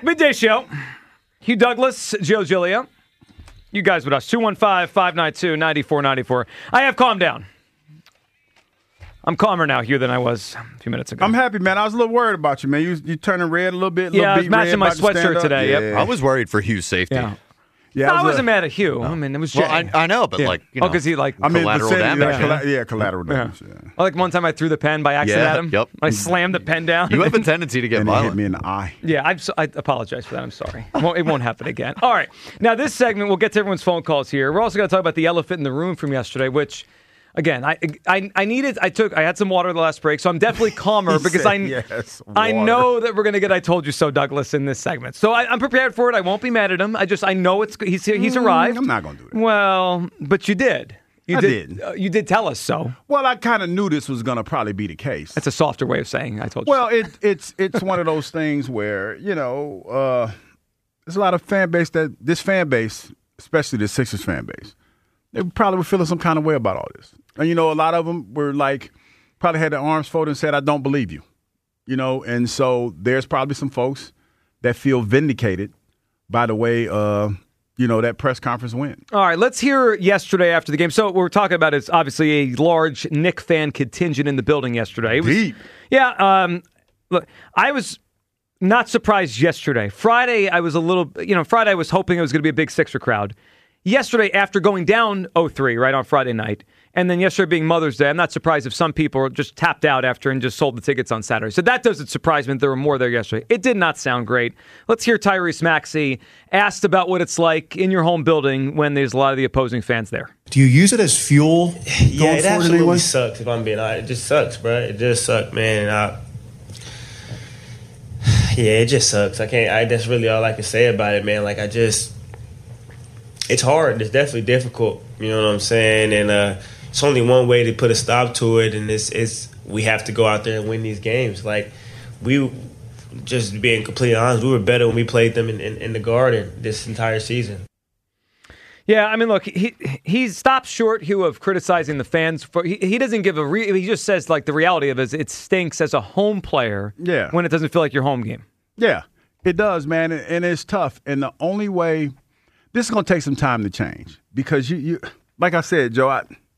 Midday Show. Hugh Douglas, Joe Giglio. You guys with us. 215-592-9494. I have calmed down. I'm calmer now, Hugh, than I was a few minutes ago. I'm happy, man. I was a little worried about you, man. You turning red a little bit. Yeah, I was matching my sweatshirt today. Yeah. Yep. I was worried for Hugh's safety. Yeah. No, I wasn't mad at Hugh. No. I mean, it was Well, I know, but because he collateral damage. Collateral damage. Yeah. Like one time I threw the pen by accident at him. Yep. I slammed the pen down. You have a tendency to get And it violent. hit me in the eye. Yeah, I apologize for that. I'm sorry. It won't happen again. All right. Now, this segment, we'll get to everyone's phone calls here. We're also going to talk about the elephant in the room from yesterday, which, again, I had some water the last break, so I'm definitely calmer because I know that we're going to get I Told You So, Douglas, in this segment. So I'm prepared for it. I won't be mad at him. I know he's arrived. I'm not going to do that. Well, but you did. I did. You did tell us so. Well, I kind of knew this was going to probably be the case. That's a softer way of saying I told you. Well, it's one of those things where there's a lot of fan base especially the Sixers fan base, they probably were feeling some kind of way about all this. And a lot of them were probably had their arms folded and said, "I don't believe you," And so there's probably some folks that feel vindicated by the way that press conference went. All right, let's hear yesterday after the game. So what we're talking about is obviously a large Knick fan contingent in the building yesterday. It was, Deep. Yeah. Look, I was not surprised yesterday. Friday, I was Friday I was hoping it was going to be a big Sixer crowd. Yesterday, after going down 0-3, right, on Friday night, and then yesterday being Mother's Day, I'm not surprised if some people just tapped out after and just sold the tickets on Saturday. So that doesn't surprise me that there were more there yesterday. It did not sound great. Let's hear Tyrese Maxey asked about what it's like in your home building when there's a lot of the opposing fans there. Do you use it as fuel? Yeah, it absolutely sucks, if I'm being honest. It just sucks, bro. It just sucks, man. It just sucks. That's really all I can say about it, man. It's hard. It's definitely difficult. You know what I'm saying? And it's only one way to put a stop to it, and it's we have to go out there and win these games. We, just being completely honest, we were better when we played them in the Garden this entire season. Yeah, I mean, look, he stops short, Hugh, of criticizing the fans. He doesn't give he just says, the reality of it is it stinks as a home player when it doesn't feel like your home game. Yeah, it does, man, and it's tough. And the only way – this is going to take some time to change because you like I said, Joe,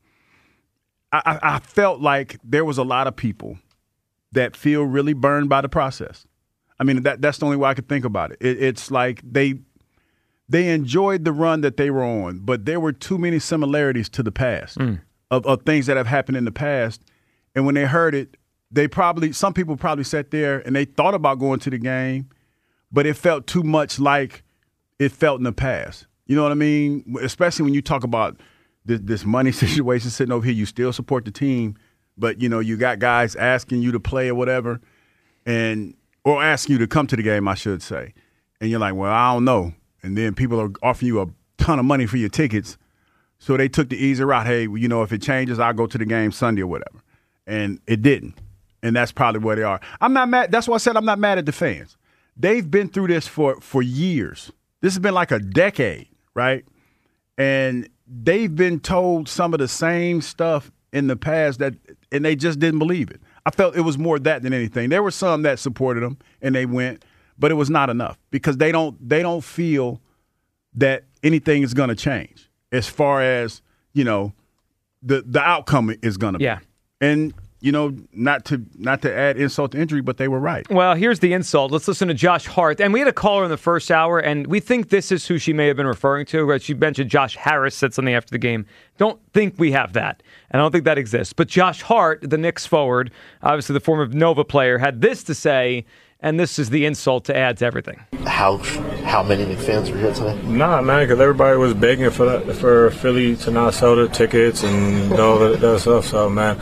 I felt like there was a lot of people that feel really burned by the process. I mean, that's the only way I could think about it. It's like they enjoyed the run that they were on, but there were too many similarities to the past of things that have happened in the past. And when they heard it, some people probably sat there and they thought about going to the game, but it felt too much like it felt in the past. You know what I mean? Especially when you talk about this money situation sitting over here, you still support the team, but you got guys asking you to play or whatever, or asking you to come to the game, I should say. And you're like, well, I don't know. And then people are offering you a ton of money for your tickets. So they took the easy route. Hey, if it changes, I'll go to the game Sunday or whatever. And it didn't. And that's probably where they are. I'm not mad. That's why I said I'm not mad at the fans. They've been through this for years. This has been like a decade, right? And they've been told some of the same stuff in the past and they just didn't believe it. I felt it was more that than anything. There were some that supported them and they went, but it was not enough because they don't feel that anything is going to change as far as, the outcome is going to be. And not to add insult to injury, but they were right. Well, here's the insult. Let's listen to Josh Hart. And we had a caller in the first hour, and we think this is who she may have been referring to. She mentioned Josh Harris said something after the game. Don't think we have that. And I don't think that exists. But Josh Hart, the Knicks forward, obviously the former Nova player, had this to say, and this is the insult to add to everything. How many Knicks fans were here today? Nah, man, because everybody was begging for Philly to not sell the tickets and all that stuff. So, man,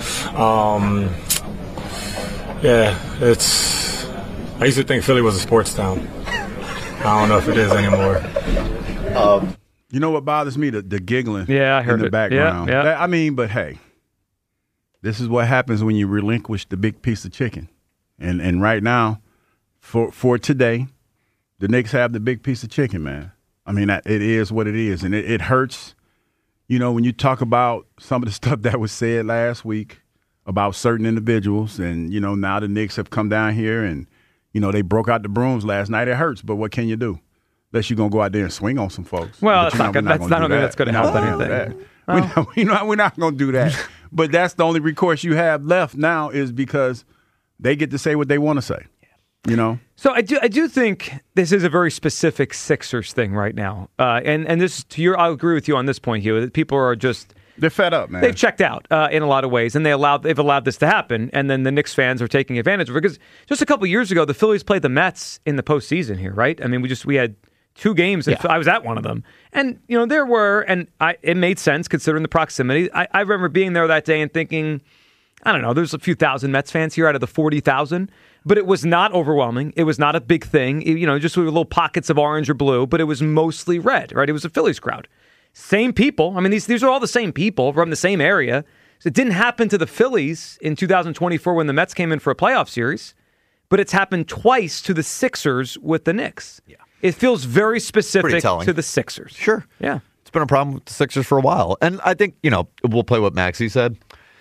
I used to think Philly was a sports town. I don't know if it is anymore. You know what bothers me? The giggling I heard in the background. Yeah. I mean, but hey, this is what happens when you relinquish the big piece of chicken. And right now, for today, the Knicks have the big piece of chicken, man. I mean, it is what it is. And it hurts, when you talk about some of the stuff that was said last week about certain individuals. And, now the Knicks have come down here and, They broke out the brooms last night. It hurts, but what can you do? Unless you're going to go out there and swing on some folks. Well, that's not good. I don't think that's going to help anything. We're not going to do that. But that's the only recourse you have left now is because they get to say what they want to say. So I do think this is a very specific Sixers thing right now, and this I'll agree with you on this point, Hugh. That people are they're fed up, man. They've checked out in a lot of ways, and they've allowed this to happen, and then the Knicks fans are taking advantage of it because just a couple years ago the Phillies played the Mets in the postseason here, right? I mean, we had 2 games, and I was at one of them, and it made sense considering the proximity. I remember being there that day and thinking, I don't know, there's a few thousand Mets fans here out of the 40,000. But it was not overwhelming. It was not a big thing. Just with little pockets of orange or blue, but it was mostly red, right? It was a Phillies crowd. Same people. I mean, these are all the same people from the same area. So it didn't happen to the Phillies in 2024 when the Mets came in for a playoff series, but it's happened twice to the Sixers with the Knicks. Yeah. It feels very specific to the Sixers. Sure. Yeah. It's been a problem with the Sixers for a while. And I think, we'll play what Maxey said.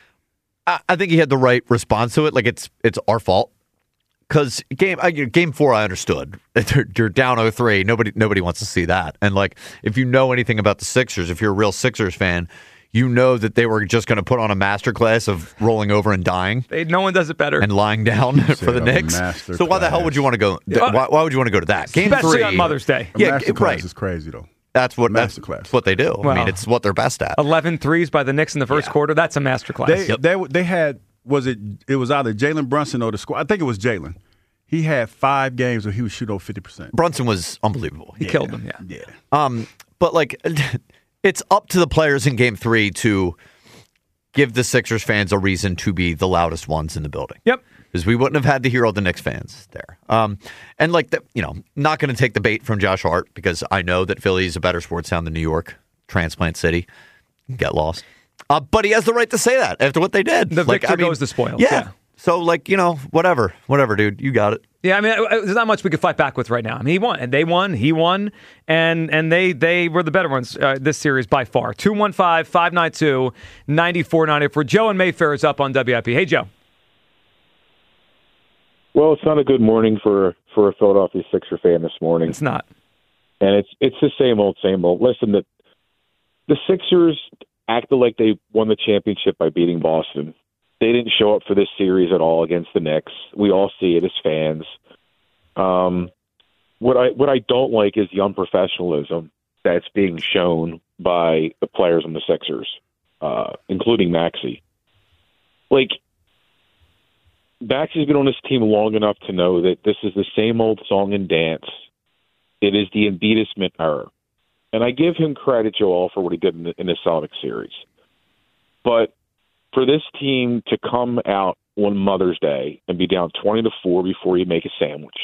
I think he had the right response to it. Like, it's our fault. Because game 4, I understood. You're down 0-3. Nobody wants to see that. And if you know anything about the Sixers, if you're a real Sixers fan, you know that they were just going to put on a masterclass of rolling over and dying. No one does it better. And lying down for the Knicks. So why the hell would you want to go? Why would you want to go to that? Game Especially 3 on Mother's Day. Yeah, masterclass is crazy though. That's what they do. Well, I mean, it's what they're best at. 11 threes by the Knicks in the first quarter. That's a masterclass. They had. It was either Jalen Brunson or the squad. I think it was Jalen. He had 5 games where he would shoot over 50%. Brunson was unbelievable. He killed them. Yeah. But it's up to the players in Game 3 to give the Sixers fans a reason to be the loudest ones in the building. Yep. Because we wouldn't have had to hear all the Knicks fans there. And not going to take the bait from Josh Hart because I know that Philly is a better sports town than New York, transplant city. Get lost. But he has the right to say that after what they did. The victor goes the spoils. Yeah. So, whatever, dude, you got it. Yeah, I mean, there's not much we could fight back with right now. I mean, he won, and they won, he won, and they were the better ones this series by far. 215-592-9494. Joe in Mayfair is up on WIP. Hey, Joe. Well, it's not a good morning for a Philadelphia Sixer fan this morning. It's not. And it's the same old, same old. Listen, the Sixers acted like they won the championship by beating Boston. They didn't show up for this series at all against the Knicks. We all see it as fans. What I don't like is the unprofessionalism that's being shown by the players on the Sixers, including Maxey. Maxey's been on this team long enough to know that this is the same old song and dance. It is the embiidism era. And I give him credit, Joel, for what he did in the Celtics series. But for this team to come out on Mother's Day and be down 20-4 before you make a sandwich.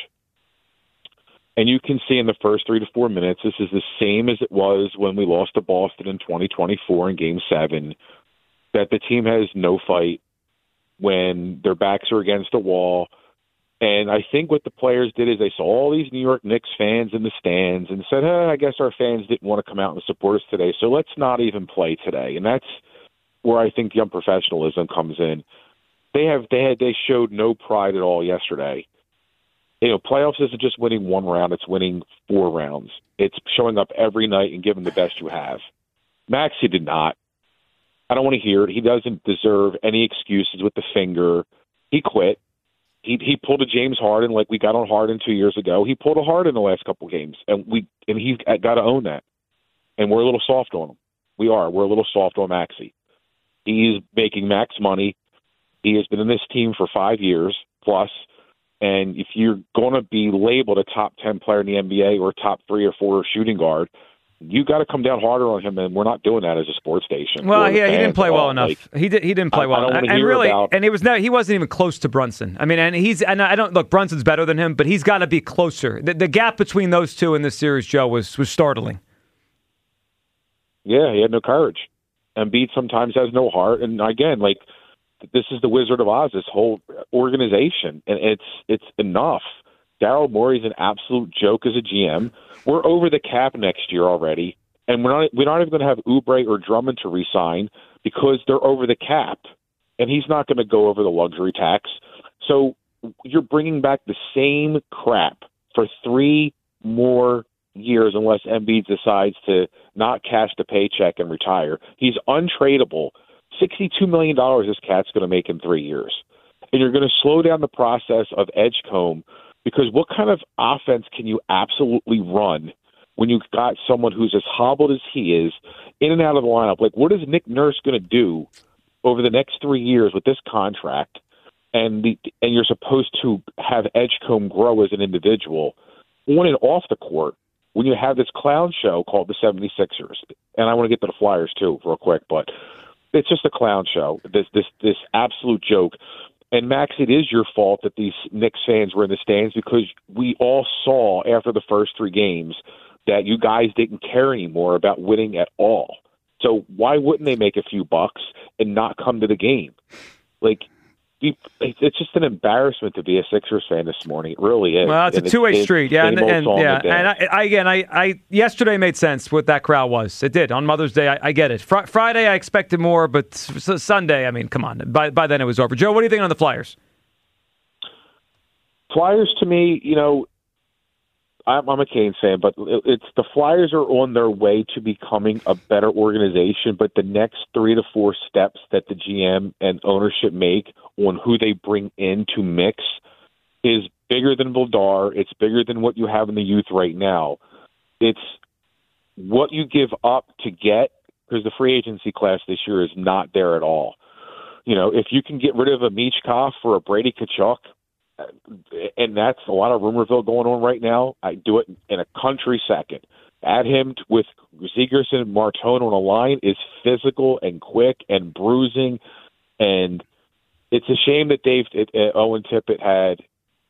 And you can see in the first 3 to 4 minutes, this is the same as it was when we lost to Boston in 2024 in Game 7, that the team has no fight when their backs are against a wall. And I think what the players did is they saw all these New York Knicks fans in the stands and said, I guess our fans didn't want to come out and support us today, so let's not even play today. And that's where I think the unprofessionalism comes in. They showed no pride at all yesterday. Playoffs isn't just winning one round; it's winning 4 rounds. It's showing up every night and giving the best you have. Maxey did not. I don't want to hear it. He doesn't deserve any excuses with the finger. He quit. He pulled a James Harden like we got on Harden 2 years ago. He pulled a Harden the last couple of games, and he's got to own that. And we're a little soft on him. We're a little soft on Maxey. He's making max money. He has been in this team for 5 years plus. And if you're going to be labeled a top 10 player in the NBA or top 3 or 4 shooting guard, you got to come down harder on him, and we're not doing that as a sports station. Well, yeah, he didn't play well enough. He didn't play well enough. And really, he wasn't even close to Brunson. I mean, and I don't look. Brunson's better than him, but he's got to be closer. The gap between those two in this series, Joe, was startling. Yeah, he had no courage. Embiid sometimes has no heart, and again, this is the Wizard of Oz. This whole organization, and it's enough. Daryl Morey's an absolute joke as a GM. We're over the cap next year already, and we're not even going to have Oubre or Drummond to re-sign because they're over the cap, and he's not going to go over the luxury tax. So you're bringing back the same crap for 3 more years unless Embiid decides to not cash the paycheck and retire. He's untradeable. $62 million this cat's going to make in 3 years. And you're going to slow down the process of Edgecombe, because what kind of offense can you absolutely run when you've got someone who's as hobbled as he is in and out of the lineup? Like, what is Nick Nurse going to do over the next 3 years with this contract? And you're supposed to have Edgecombe grow as an individual on and off the court when you have this clown show called the 76ers. And I want to get to the Flyers too real quick, but it's just a clown show, this absolute joke. And Max, it is your fault that these Knicks fans were in the stands, because we all saw after the first 3 games that you guys didn't care anymore about winning at all. So why wouldn't they make a few bucks and not come to the game? Like, it's just an embarrassment to be a Sixers fan this morning. It really is. Well, it's a two-way street. Yeah, and I yesterday made sense what that crowd was. It did on Mother's Day. I get it. Friday I expected more, but Sunday, I mean, come on. By then it was over. Joe, what do you think on the Flyers? Flyers, to me, I'm a Canes fan, but it's the Flyers are on their way to becoming a better organization. But the next 3 to 4 steps that the GM and ownership make on who they bring in to mix is bigger than Vladar. It's bigger than what you have in the youth right now. It's what you give up to get, because the free agency class this year is not there at all. If you can get rid of a Michkov for a Brady Tkachuk, and that's a lot of rumorville going on right now, I do it in a country second. Add him with Zegras and Martone on a line is physical and quick and bruising, and it's a shame that Owen Tippett had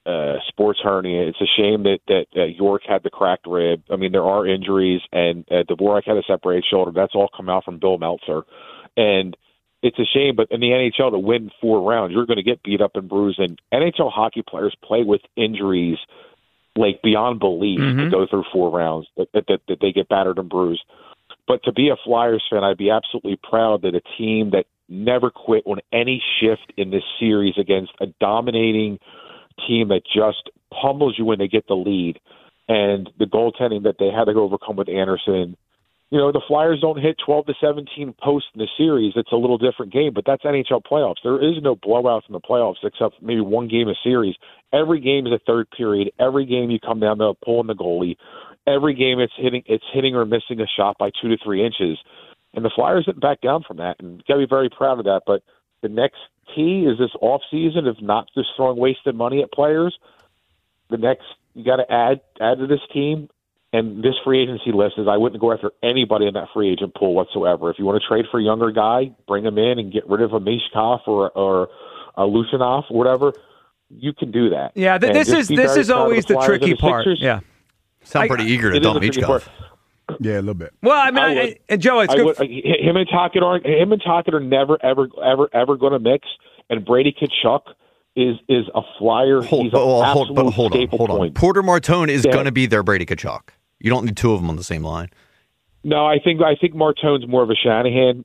sports hernia. It's a shame that York had the cracked rib. I mean, there are injuries, and Dvorak had a separated shoulder. That's all come out from Bill Meltzer, and it's a shame, but in the NHL, to win 4 rounds, you're going to get beat up and bruised. And NHL hockey players play with injuries like beyond belief to go through 4 rounds, that they get battered and bruised. But to be a Flyers fan, I'd be absolutely proud that a team that never quit on any shift in this series against a dominating team that just pummels you when they get the lead, and the goaltending that they had to overcome with Anderson. The Flyers don't hit 12 to 17 posts in the series. It's a little different game, but that's NHL playoffs. There is no blowouts in the playoffs except maybe one game a series. Every game is a third period. Every game you come down to pulling the goalie. Every game it's hitting or missing a shot by 2 to 3 inches. And the Flyers didn't back down from that, and you got to be very proud of that. But the next key is this offseason of not just throwing wasted money at players. You got to add to this team. And this free agency list is I wouldn't go after anybody in that free agent pool whatsoever. If you want to trade for a younger guy, bring him in and get rid of a Michkov or a Lucianov or whatever, you can do that. Yeah, this is always the tricky part. Yeah, sound pretty eger to dump Michkov. Yeah, a little bit. Well, I mean, Joe, it's good. Him and Tocchet are never ever going to mix. And Brady Tkachuk is a Flyer. He's an absolute staple point. Porter Martone is going to be their Brady Tkachuk. You don't need 2 of them on the same line. No, I think Martone's more of a Shanahan.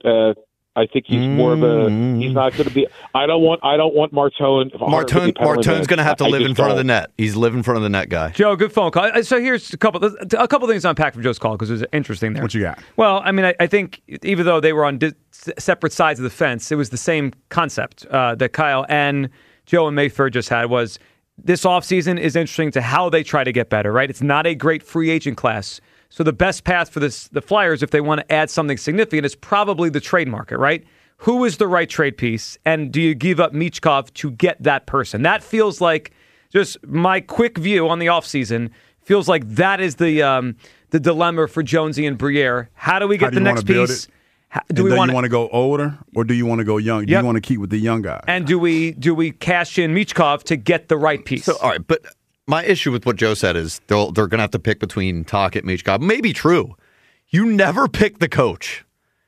I think he's more of a. He's not going to be. I don't want Martone. Martone's going to have to live in front of the net. He's live in front of the net guy. Joe, good phone call. So here's a couple things to unpack from Joe's call, because it was interesting there. What you got? Well, I mean, I think even though they were on separate sides of the fence, it was the same concept that Kyle and Joe and Mayfair just had. Was this offseason is interesting to how they try to get better, right? It's not a great free agent class. So the best path for the Flyers, if they want to add something significant, is probably the trade market, right? Who is the right trade piece, and do you give up Michkov to get that person? That feels like, just my quick view on the offseason, feels like that is the dilemma for Jonesy and Briere. How do we get the next piece? Do you want to go older, or do you want to go young? Do you want to keep with the young guy? And do we cash in Michkov to get the right piece? So, all right, but my issue with what Joe said is they're going to have to pick between Tocchet and Michkov. Maybe true. You never pick the coach.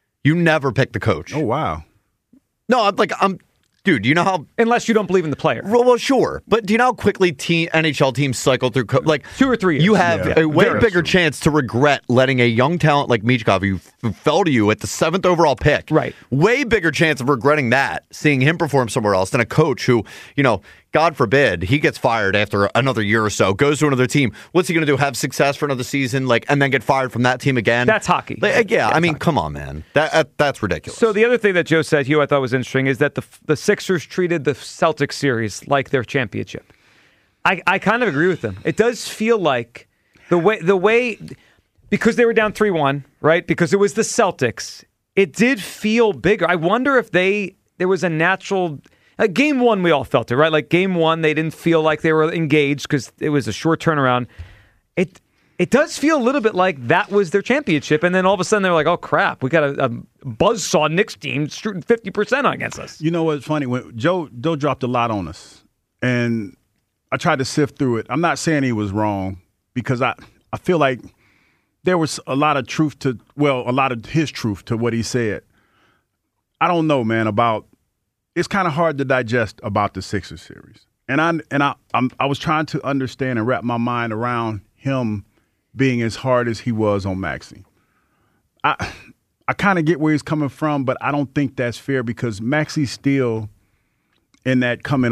Oh, wow. No, dude, you know how... Unless you don't believe in the player. Well, sure. But do you know how quickly NHL teams cycle through... 2 or 3 years. You have a way bigger chance to regret letting a young talent like Michkov, who fell to you at the 7th overall pick. Right. Way bigger chance of regretting that, seeing him perform somewhere else, than a coach who, got God forbid, he gets fired after another year or so, goes to another team. What's he going to do? Have success for another season, and then get fired from that team again? That's hockey. I mean, come on, man. That's ridiculous. So the other thing that Joe said, Hugh, I thought was interesting, is that the Sixers treated the Celtics series like their championship. I kind of agree with them. It does feel like the way because they were down 3-1, right? Because it was the Celtics. It did feel bigger. I wonder if there was a natural. Like game one, we all felt it, right? Like game one, they didn't feel like they were engaged because it was a short turnaround. It does feel a little bit like that was their championship, and then all of a sudden they were like, "Oh crap, we got a buzzsaw Knicks team shooting 50% against us." You know what's funny? When Joe dropped a lot on us, and I tried to sift through it. I'm not saying he was wrong because I feel like there was a lot of truth to a lot of his truth to what he said. I don't know, man, it's kind of hard to digest about the Sixers series. And I was trying to understand and wrap my mind around him being as hard as he was on Maxey. I kind of get where he's coming from, but I don't think that's fair because Maxey's still in that coming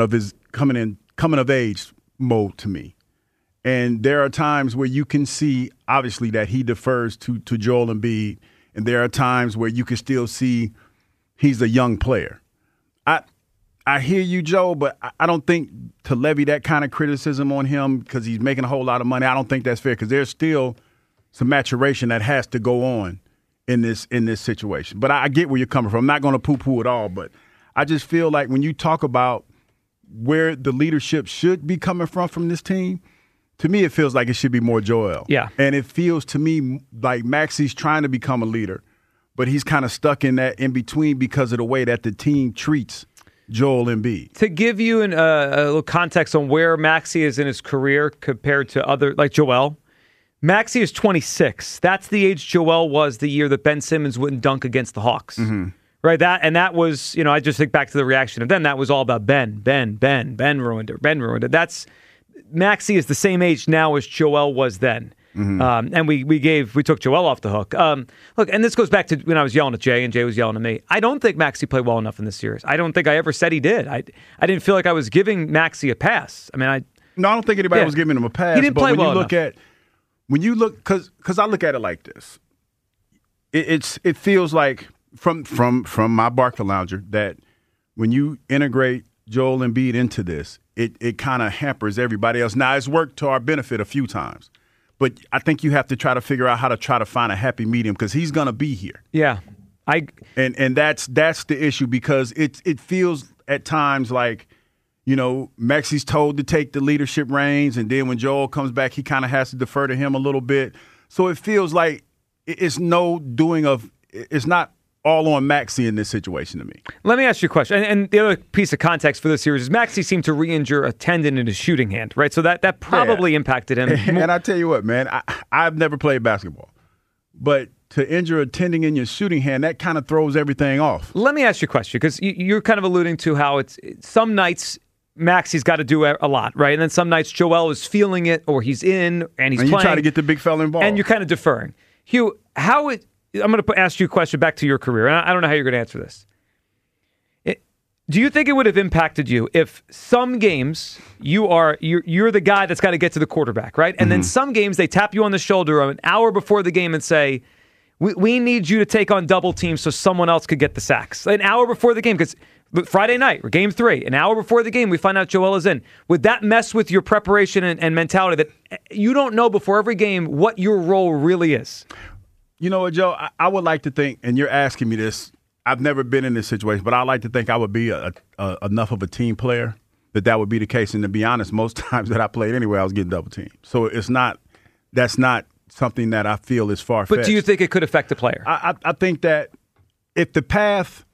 of age mode to me. And there are times where you can see, obviously, that he defers to Joel Embiid, and there are times where you can still see he's a young player. I hear you, Joe, but I don't think to levy that kind of criticism on him because he's making a whole lot of money, I don't think that's fair because there's still some maturation that has to go on in this situation. But I get where you're coming from. I'm not going to poo-poo it all, but I just feel like when you talk about where the leadership should be coming from this team, to me it feels like it should be more Joel. Yeah. And it feels to me like Maxey's trying to become a leader, but he's kind of stuck in that in-between because of the way that the team treats Joel Embiid. To give you a little context on where Maxey is in his career compared to other, like Joel, Maxey is 26. That's the age Joel was the year that Ben Simmons wouldn't dunk against the Hawks. Mm-hmm. Right? That was, I just think back to the reaction of then. That was all about Ben ruined it. Maxey is the same age now as Joel was then. Mm-hmm. And we took Joel off the hook. Look, and this goes back to when I was yelling at Jay and Jay was yelling at me. I don't think Maxey played well enough in this series. I don't think I ever said he did. I didn't feel like I was giving Maxey a pass. I mean, I don't think anybody was giving him a pass. He didn't play well enough. When you look, because I look at it like this, it feels like from my Barca Lounger that when you integrate Joel Embiid into this, it kind of hampers everybody else. Now it's worked to our benefit a few times. But I think you have to try to figure out how to try to find a happy medium because he's going to be here. Yeah, and that's the issue because it feels at times like, Maxey's told to take the leadership reins, and then when Joel comes back, he kind of has to defer to him a little bit. So it feels like it's not all on Maxey in this situation to me. Let me ask you a question. And the other piece of context for this series is Maxey seemed to re-injure a tendon in his shooting hand, right? So that probably impacted him. And I tell you what, man, I've never played basketball. But to injure a tendon in your shooting hand, that kind of throws everything off. Let me ask you a question, because you're kind of alluding to how it's some nights Maxey's got to do a lot, right? And then some nights Joel is feeling it or he's in and he's playing. And you try to get the big fella involved. And you're kind of deferring. Hugh, I'm going to ask you a question back to your career, and I don't know how you're going to answer this. Do you think it would have impacted you if some games you're the guy that's got to get to the quarterback, right? And then some games they tap you on the shoulder an hour before the game and say, we need you to take on double teams so someone else could get the sacks. An hour before the game, because Friday night, or game 3, an hour before the game, we find out Joel is in. Would that mess with your preparation and mentality that you don't know before every game what your role really is? You know what, Joe? I would like to think, and you're asking me this, I've never been in this situation, but I like to think I would be enough of a team player that would be the case. And to be honest, most times that I played anyway, I was getting double teamed. So that's not something that I feel is far-fetched. But do you think it could affect the player? I think that if the path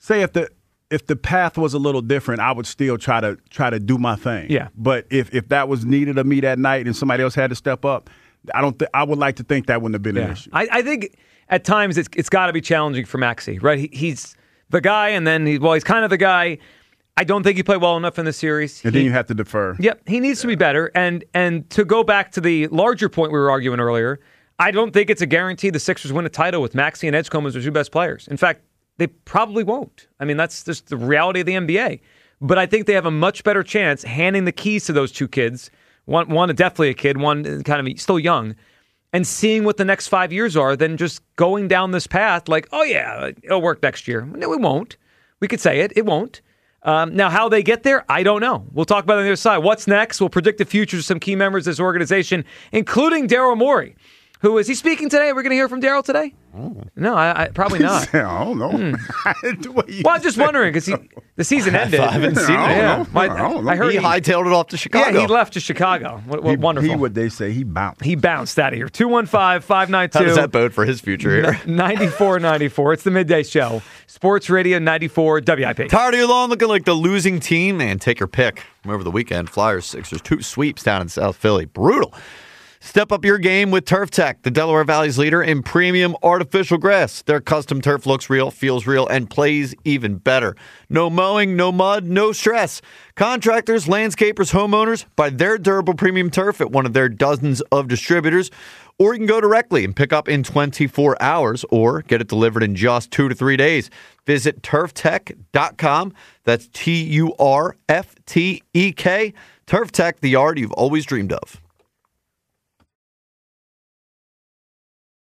was a little different, I would still try to do my thing. Yeah. But if that was needed of me that night and somebody else had to step up, I would like to think that wouldn't have been an issue. I think at times it's got to be challenging for Maxey, right? He's the guy, and then he's kind of the guy. I don't think he played well enough in the series. And then you have to defer. Yep, he needs to be better. And to go back to the larger point we were arguing earlier, I don't think it's a guarantee the Sixers win a title with Maxey and Edgecombe as their two best players. In fact, they probably won't. I mean, that's just the reality of the NBA. But I think they have a much better chance handing the keys to those two kids, one definitely a kid, one kind of still young, and seeing what the next 5 years are than just going down this path like, oh, yeah, it'll work next year. No, it won't. We could say it. It won't. Now, how they get there, I don't know. We'll talk about it on the other side. What's next? We'll predict the futures of some key members of this organization, including Daryl Morey. Who is he speaking today? We're going to hear from Daryl today? Oh. No, I probably not. I don't know. Well, I'm just wondering because the season ended. I haven't seen it. Yeah. I heard he hightailed it off to Chicago. Yeah, he left to Chicago. What wonderful. What they say, he bounced. He bounced out of here. 215-592. How does that bode for his future here? 94-94. It's the Midday Show. Sports Radio 94 WIP. Tired of your lawn looking like the losing team? Man, take your pick. Over the weekend, Flyers, Sixers, 2 sweeps down in South Philly. Brutal. Step up your game with Turf Tech, the Delaware Valley's leader in premium artificial grass. Their custom turf looks real, feels real, and plays even better. No mowing, no mud, no stress. Contractors, landscapers, homeowners buy their durable premium turf at one of their dozens of distributors. Or you can go directly and pick up in 24 hours or get it delivered in just 2 to 3 days. Visit turftech.com. That's TURFTEK. Turf Tech, the yard you've always dreamed of.